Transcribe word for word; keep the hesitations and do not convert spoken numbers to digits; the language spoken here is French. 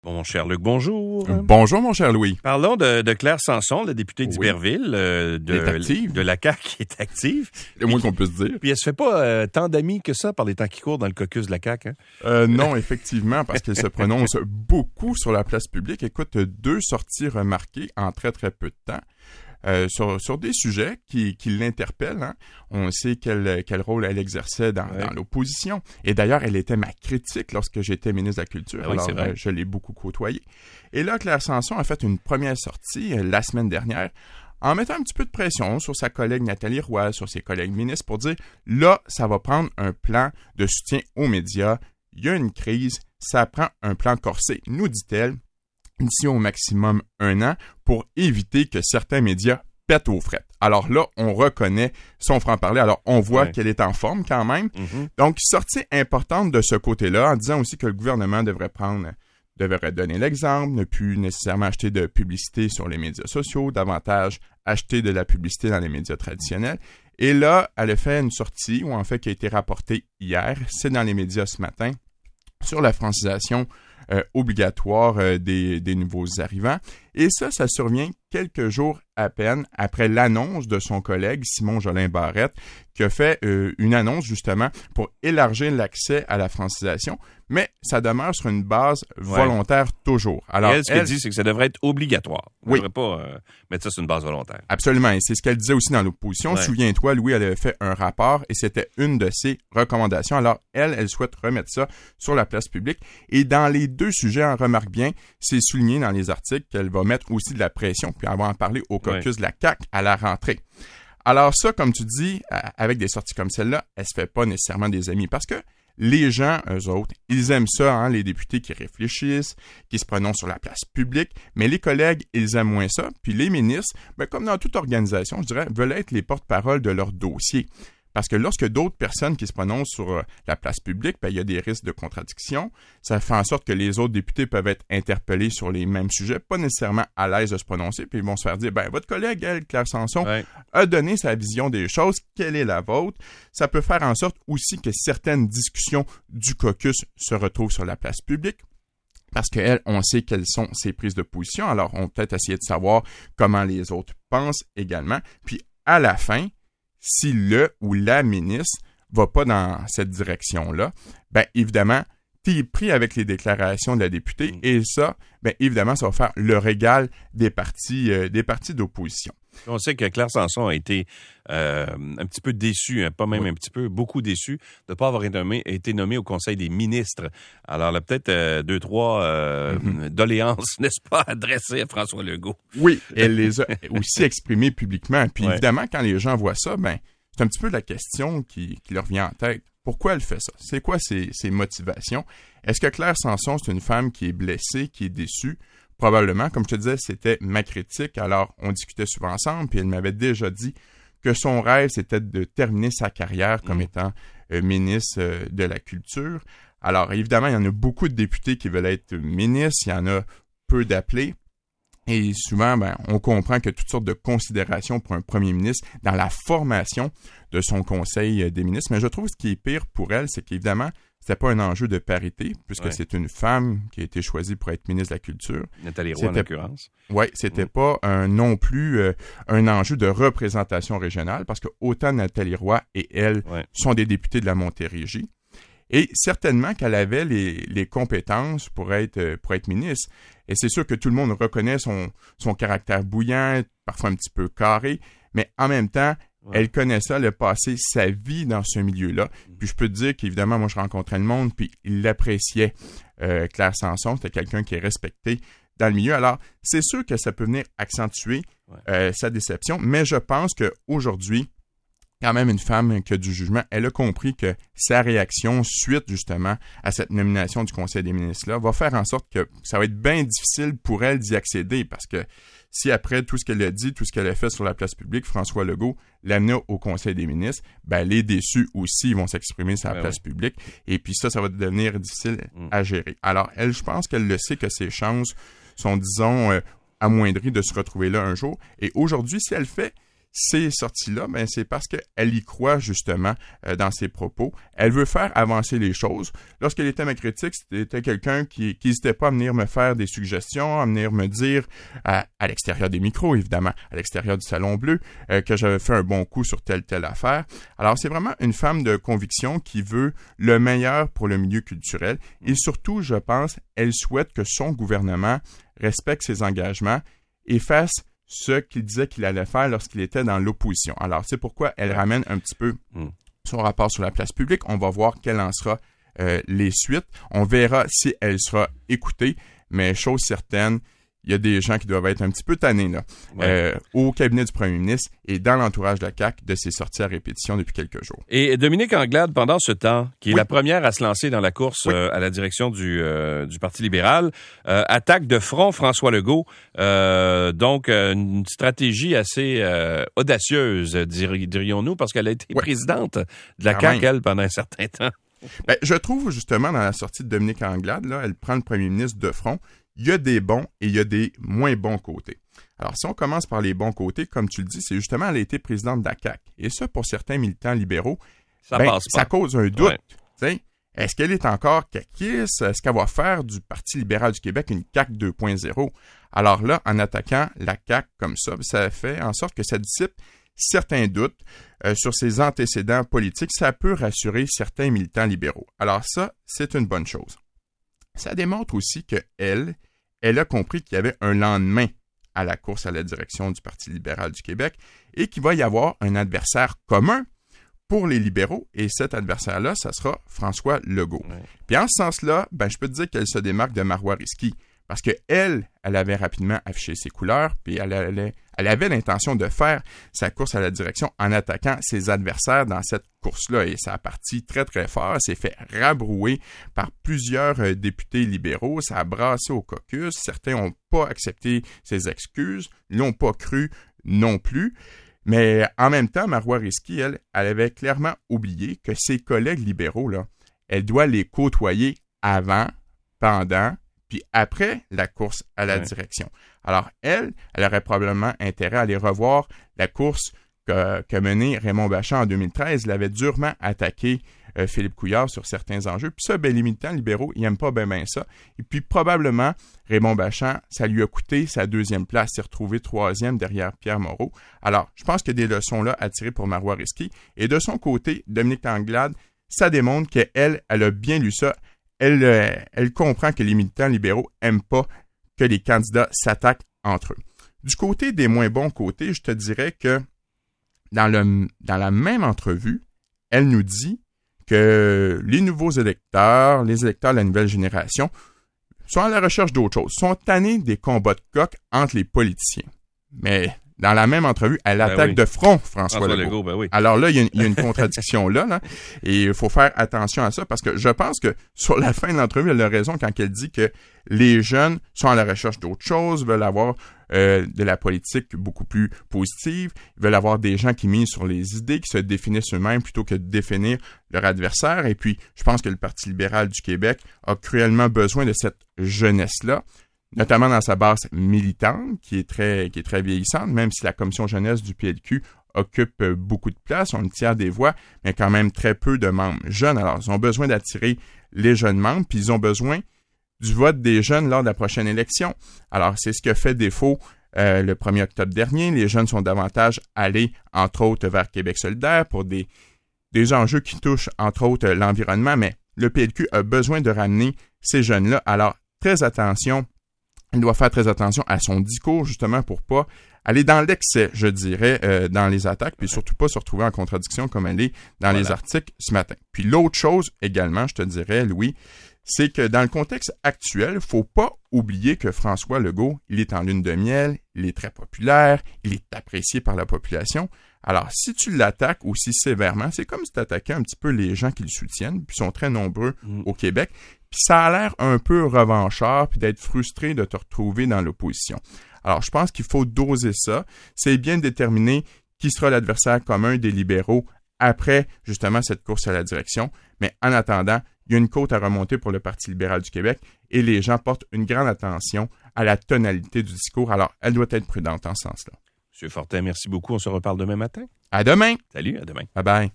Bon, mon cher Luc, bonjour. Bonjour, mon cher Louis. Parlons de, de Claire Sanson, la députée Oui. d'Iberville, euh, de, de la C A Q qui est active. Le moins qu'on puisse dire. Puis elle se fait pas euh, tant d'amis que ça par les temps qui courent dans le caucus de la C A Q. Hein? Euh, non, effectivement, parce qu'elle se prononce beaucoup sur la place publique. Écoute, deux sorties remarquées en très, très peu de temps. Euh, sur, sur des sujets qui, qui l'interpellent. Hein. On sait quel, quel rôle elle exerçait dans, ouais. dans l'opposition. Et d'ailleurs, elle était ma critique lorsque j'étais ministre de la Culture. Ah oui, Alors, euh, je l'ai beaucoup côtoyée. Et là, Claire Sanson a fait une première sortie euh, la semaine dernière en mettant un petit peu de pression sur sa collègue Nathalie Roy, sur ses collègues ministres pour dire, là, ça va prendre un plan de soutien aux médias. Il y a une crise, ça prend un plan corsé, nous dit-elle, d'ici au maximum un an pour éviter que certains médias pètent aux frettes. Alors là, on reconnaît son franc-parler. Alors, on voit ouais. qu'elle est en forme quand même. Mm-hmm. Donc, sortie importante de ce côté-là, en disant aussi que le gouvernement devrait prendre, devrait donner l'exemple, ne plus nécessairement acheter de publicité sur les médias sociaux, davantage acheter de la publicité dans les médias traditionnels. Et là, elle a fait une sortie, ou en fait qui a été rapportée hier, c'est dans les médias ce matin, sur la francisation Euh, obligatoire euh, des, des nouveaux arrivants. Et ça, ça survient quelques jours à peine après l'annonce de son collègue Simon Jolin Barrette, qui a fait euh, une annonce justement pour élargir l'accès à la francisation, mais ça demeure sur une base volontaire ouais. toujours. Alors, et elle, ce qu'elle dit, c'est que ça devrait être obligatoire. On ne oui. devrait pas euh, mettre ça sur une base volontaire. Absolument, et c'est ce qu'elle disait aussi dans l'opposition. Ouais. Souviens-toi, Louis, elle avait fait un rapport et c'était une de ses recommandations. Alors, elle, elle souhaite remettre ça sur la place publique. Et dans les deux sujets, on remarque bien, c'est souligné dans les articles qu'elle va mettre aussi de la pression, puis elle va en parler au caucus ouais. de la C A Q à la rentrée. Alors ça, comme tu dis, avec des sorties comme celle-là, elle se fait pas nécessairement des amis parce que les gens, eux autres, ils aiment ça, hein, les députés qui réfléchissent, qui se prononcent sur la place publique, mais les collègues, ils aiment moins ça, puis les ministres, ben, comme dans toute organisation, je dirais, veulent être les porte-parole de leur dossier. Parce que lorsque d'autres personnes qui se prononcent sur euh, la place publique, ben, il y a des risques de contradiction. Ça fait en sorte que les autres députés peuvent être interpellés sur les mêmes sujets, pas nécessairement à l'aise de se prononcer, puis ils vont se faire dire, ben, votre collègue, elle, Claire Sanson, ouais. a donné sa vision des choses, quelle est la vôtre? Ça peut faire en sorte aussi que certaines discussions du caucus se retrouvent sur la place publique. Parce qu'elle, on sait quelles sont ses prises de position, alors on peut peut-être essayer de savoir comment les autres pensent également. Puis à la fin, si le ou la ministre va pas dans cette direction-là, ben évidemment, tu es pris avec les déclarations de la députée et ça, ben évidemment, ça va faire le régal des partis, euh, des partis d'opposition. On sait que Claire Sanson a été euh, un petit peu déçue, hein, pas même oui. un petit peu, beaucoup déçue de ne pas avoir été nommée, été nommée au Conseil des ministres. Alors, elle a peut-être euh, deux, trois euh, mm-hmm. doléances, n'est-ce pas, adressées à François Legault. Oui, elle les a aussi exprimées publiquement. Puis ouais. évidemment, quand les gens voient ça, ben c'est un petit peu la question qui, qui leur vient en tête. Pourquoi elle fait ça? C'est quoi ses, ses motivations? Est-ce que Claire Sanson, c'est une femme qui est blessée, qui est déçue? Probablement, comme je te disais, c'était ma critique, alors on discutait souvent ensemble, puis elle m'avait déjà dit que son rêve, c'était de terminer sa carrière comme mmh. étant euh, ministre euh, de la Culture. Alors, évidemment, il y en a beaucoup de députés qui veulent être ministres, il y en a peu d'appelés, et souvent, ben, on comprend qu'il y a toutes sortes de considérations pour un premier ministre dans la formation de son conseil des ministres, mais je trouve ce qui est pire pour elle, c'est qu'évidemment, c'était pas un enjeu de parité, puisque ouais. c'est une femme qui a été choisie pour être ministre de la Culture. Nathalie Roy, en l'occurrence. Oui, c'était mmh. pas un, non plus euh, un enjeu de représentation régionale, parce que autant Nathalie Roy et elle ouais. sont des députés de la Montérégie. Et certainement qu'elle avait les, les compétences pour être, pour être ministre. Et c'est sûr que tout le monde reconnaît son, son caractère bouillant, parfois un petit peu carré, mais en même temps, ouais. elle connaît ça, elle a passé sa vie dans ce milieu-là. Mmh. Puis je peux te dire qu'évidemment, moi, je rencontrais le monde, puis il l'appréciait. Euh, Claire Sanson, c'était quelqu'un qui est respecté dans le milieu. Alors, c'est sûr que ça peut venir accentuer ouais. euh, sa déception, mais je pense qu'aujourd'hui, quand même une femme qui a du jugement, elle a compris que sa réaction suite justement à cette nomination du Conseil des ministres-là va faire en sorte que ça va être bien difficile pour elle d'y accéder parce que si après tout ce qu'elle a dit, tout ce qu'elle a fait sur la place publique, François Legault l'amena au Conseil des ministres, ben les déçus aussi vont s'exprimer sur la ben place oui. publique et puis ça, ça va devenir difficile mm. à gérer. Alors elle, je pense qu'elle le sait que ses chances sont, disons, euh, amoindries de se retrouver là un jour et aujourd'hui, si elle fait ces sorties-là, ben, c'est parce qu'elle y croit justement euh, dans ses propos. Elle veut faire avancer les choses. Lorsqu'elle était ma critique, c'était quelqu'un qui n'hésitait pas à venir me faire des suggestions, à venir me dire, à, à l'extérieur des micros évidemment, à l'extérieur du Salon Bleu, euh, que j'avais fait un bon coup sur telle telle affaire. Alors c'est vraiment une femme de conviction qui veut le meilleur pour le milieu culturel et surtout, je pense, elle souhaite que son gouvernement respecte ses engagements et fasse ce qu'il disait qu'il allait faire lorsqu'il était dans l'opposition. Alors, c'est pourquoi elle ramène un petit peu mm. son rapport sur la place publique. On va voir quelles en sera euh, les suites. On verra si elle sera écoutée, mais chose certaine, il y a des gens qui doivent être un petit peu tannés là, ouais. euh, au cabinet du premier ministre et dans l'entourage de la C A Q de ses sorties à répétition depuis quelques jours. Et Dominique Anglade, pendant ce temps, qui est oui. la première à se lancer dans la course oui. euh, à la direction du, euh, du Parti libéral, euh, attaque de front François Legault. Euh, donc, euh, une stratégie assez euh, audacieuse, dir- dirions-nous, parce qu'elle a été oui. présidente de la Quand C A Q, même. Elle, pendant un certain temps. Ben, je trouve justement dans la sortie de Dominique Anglade, là, elle prend le premier ministre de front. Il y a des bons et il y a des moins bons côtés. Alors, si on commence par les bons côtés, comme tu le dis, c'est justement elle a été présidente de la C A Q. Et ça, pour certains militants libéraux, ça, ben, passe pas. Ça cause un doute. Ouais. Est-ce qu'elle est encore caquiste? Est-ce qu'elle va faire du Parti libéral du Québec une C A Q deux point zéro? Alors là, en attaquant la C A Q comme ça, ça fait en sorte que ça dissipe certains doutes euh, sur ses antécédents politiques. Ça peut rassurer certains militants libéraux. Alors ça, c'est une bonne chose. Ça démontre aussi qu'elle, elle a compris qu'il y avait un lendemain à la course à la direction du Parti libéral du Québec et qu'il va y avoir un adversaire commun pour les libéraux. Et cet adversaire-là, ça sera François Legault. Ouais. Puis en ce sens-là, ben, je peux te dire qu'elle se démarque de Marois Risky parce qu'elle, elle avait rapidement affiché ses couleurs puis elle, allait, elle avait l'intention de faire sa course à la direction en attaquant ses adversaires dans cette course-là. Et ça a parti très, très fort. Elle s'est fait rabrouer par plusieurs euh, députés libéraux. Ça a brassé au caucus. Certains n'ont pas accepté ses excuses, l'ont pas cru non plus. Mais en même temps, Marois Risky, elle, elle avait clairement oublié que ses collègues libéraux, là, elle doit les côtoyer avant, pendant, puis après la course à la ouais. direction. Alors, elle, elle aurait probablement intérêt à aller revoir la course que, que menait Raymond Bachand en deux mille treize. Il avait durement attaqué euh, Philippe Couillard sur certains enjeux. Puis ça, ben, les militants libéraux, ils n'aiment pas bien ben ça. Et puis probablement, Raymond Bachand, ça lui a coûté sa deuxième place. Il s'est retrouvé troisième derrière Pierre Moreau. Alors, je pense qu'il y a des leçons là à tirer pour Marois Risky. Et de son côté, Dominique Anglade, ça démontre qu'elle, elle a bien lu ça. Elle, euh, elle comprend que les militants libéraux n'aiment pas que les candidats s'attaquent entre eux. Du côté des moins bons côtés, je te dirais que dans, le, dans la même entrevue, elle nous dit que les nouveaux électeurs, les électeurs de la nouvelle génération, sont à la recherche d'autre chose, sont tannés des combats de coq entre les politiciens. Mais dans la même entrevue, elle ben attaque oui. de front François, François Legault. Legault ben oui. Alors là, il y a une, il y a une contradiction là, là, et il faut faire attention à ça parce que je pense que sur la fin de l'entrevue, elle a raison quand elle dit que les jeunes sont à la recherche d'autre chose, veulent avoir euh, de la politique beaucoup plus positive, veulent avoir des gens qui misent sur les idées, qui se définissent eux-mêmes plutôt que de définir leur adversaire. Et puis, je pense que le Parti libéral du Québec a cruellement besoin de cette jeunesse-là, notamment dans sa base militante, qui est très qui est très vieillissante, même si la commission jeunesse du P L Q occupe beaucoup de place, on le tiers des voix, mais quand même très peu de membres jeunes. Alors, ils ont besoin d'attirer les jeunes membres, puis ils ont besoin du vote des jeunes lors de la prochaine élection. Alors, c'est ce qui a fait défaut euh, le premier octobre dernier. Les jeunes sont davantage allés, entre autres, vers Québec solidaire pour des, des enjeux qui touchent, entre autres, l'environnement, mais le P L Q a besoin de ramener ces jeunes-là. Alors, très attention. Il doit faire très attention à son discours, justement, pour pas aller dans l'excès, je dirais, euh, dans les attaques, puis surtout pas se retrouver en contradiction comme elle est dans voilà. les articles ce matin. Puis l'autre chose également, je te dirais, Louis, c'est que dans le contexte actuel, il faut pas oublier que François Legault, il est en lune de miel, il est très populaire, il est apprécié par la population. Alors, si tu l'attaques aussi sévèrement, c'est comme si tu attaquais un petit peu les gens qui le soutiennent, puis sont très nombreux mmh. au Québec, puis ça a l'air un peu revanchard, puis d'être frustré de te retrouver dans l'opposition. Alors, je pense qu'il faut doser ça. C'est bien de déterminer qui sera l'adversaire commun des libéraux après, justement, cette course à la direction. Mais en attendant, il y a une côte à remonter pour le Parti libéral du Québec et les gens portent une grande attention à la tonalité du discours. Alors, elle doit être prudente en ce sens-là. Monsieur Fortin, merci beaucoup. On se reparle demain matin. À demain. Salut, à demain. Bye bye.